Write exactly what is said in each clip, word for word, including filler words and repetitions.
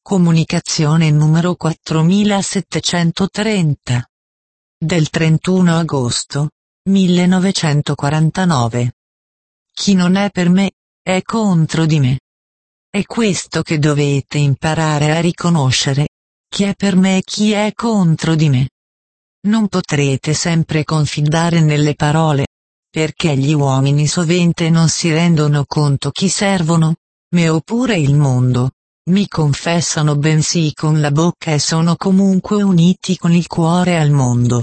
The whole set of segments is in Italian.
Comunicazione numero quattromilasettecentotrenta. Del trentuno agosto, millenovecentoquarantanove. Chi non è per me, è contro di me. È questo che dovete imparare a riconoscere, chi è per me e chi è contro di me. Non potrete sempre confidare nelle parole, perché gli uomini sovente non si rendono conto chi servono, me oppure il mondo. Mi confessano bensì con la bocca e sono comunque uniti con il cuore al mondo.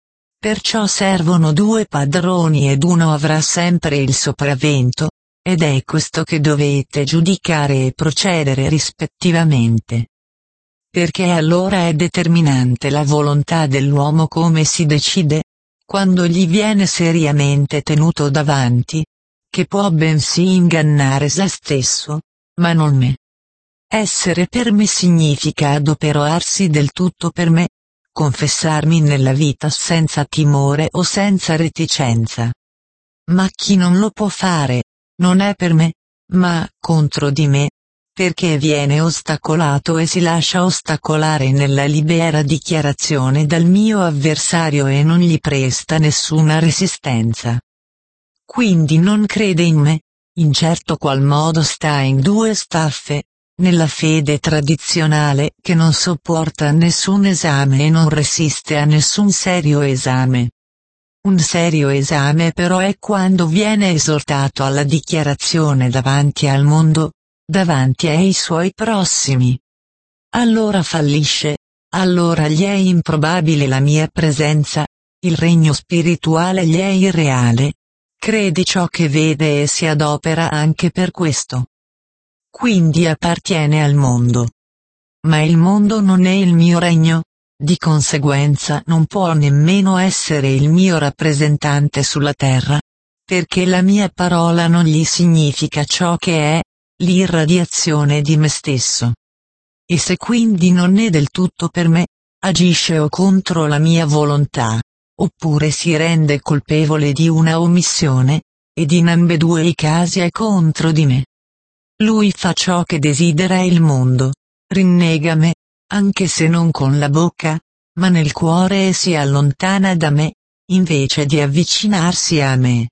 Perciò servono due padroni ed uno avrà sempre il sopravvento, ed è questo che dovete giudicare e procedere rispettivamente. Perché allora è determinante la volontà dell'uomo come si decide, quando gli viene seriamente tenuto davanti, che può bensì ingannare se stesso, ma non me. Essere per me significa adoperarsi del tutto per me, confessarmi nella vita senza timore o senza reticenza. Ma chi non lo può fare, non è per me, ma contro di me, perché viene ostacolato e si lascia ostacolare nella libera dichiarazione dal mio avversario e non gli presta nessuna resistenza. Quindi non crede in me, in certo qual modo sta in due staffe, nella fede tradizionale che non sopporta nessun esame e non resiste a nessun serio esame. Un serio esame però è quando viene esortato alla dichiarazione davanti al mondo, davanti ai suoi prossimi. Allora fallisce, allora gli è improbabile la mia presenza, il regno spirituale gli è irreale. Crede ciò che vede e si adopera anche per questo. Quindi appartiene al mondo. Ma il mondo non è il mio regno, di conseguenza non può nemmeno essere il mio rappresentante sulla terra, perché la mia parola non gli significa ciò che è, l'irradiazione di me stesso. E se quindi non è del tutto per me, agisce o contro la mia volontà, oppure si rende colpevole di una omissione, ed in ambedue i casi è contro di me. Lui fa ciò che desidera il mondo, rinnega me, anche se non con la bocca, ma nel cuore e si allontana da me, invece di avvicinarsi a me.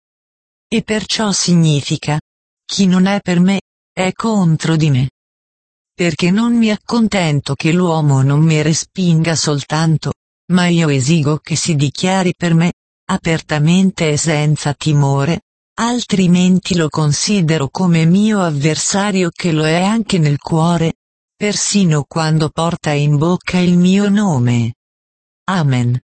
E perciò significa, chi non è per me, è contro di me. Perché non mi accontento che l'uomo non mi respinga soltanto, ma io esigo che si dichiari per me, apertamente e senza timore, altrimenti lo considero come mio avversario che lo è anche nel cuore, persino quando porta in bocca il mio nome. Amen.